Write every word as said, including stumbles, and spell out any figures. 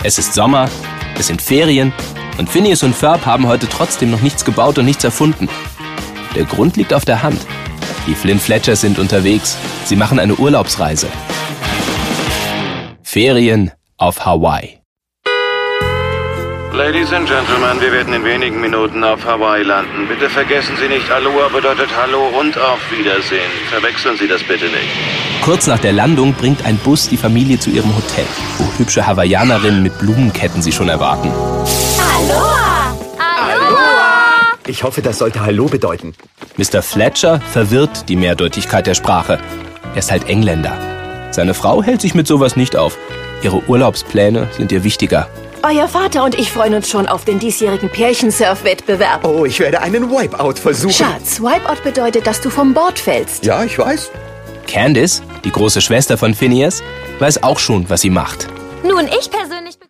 Es ist Sommer, es sind Ferien und Phineas und Ferb haben heute trotzdem noch nichts gebaut und nichts erfunden. Der Grund liegt auf der Hand. Die Flynn Fletchers sind unterwegs. Sie machen eine Urlaubsreise. Ferien auf Hawaii. Ladies and Gentlemen, wir werden in wenigen Minuten auf Hawaii landen. Bitte vergessen Sie nicht, Aloha bedeutet Hallo und auf Wiedersehen. Verwechseln Sie das bitte nicht. Kurz nach der Landung bringt ein Bus die Familie zu ihrem Hotel, wo hübsche Hawaiianerinnen mit Blumenketten sie schon erwarten. Aloha! Aloha! Ich hoffe, das sollte Hallo bedeuten. Mister Fletcher verwirrt die Mehrdeutigkeit der Sprache. Er ist halt Engländer. Seine Frau hält sich mit sowas nicht auf. Ihre Urlaubspläne sind ihr wichtiger. Euer Vater und ich freuen uns schon auf den diesjährigen Pärchensurf-Wettbewerb. Oh, ich werde einen Wipeout versuchen. Schatz, Wipeout bedeutet, dass du vom Board fällst. Ja, ich weiß. Candice, die große Schwester von Phineas, weiß auch schon, was sie macht. Nun, ich persönlich...